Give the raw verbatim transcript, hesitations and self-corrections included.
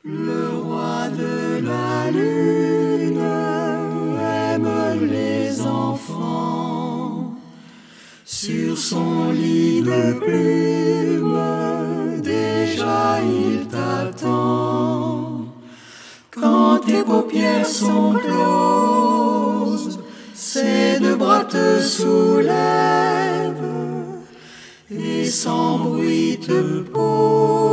Le roi de la lune aime les enfants. Sur son lit de plumes, déjà il t'attend. Quand tes paupières sont closes, ses deux bras te soulèvent et sans bruit te posent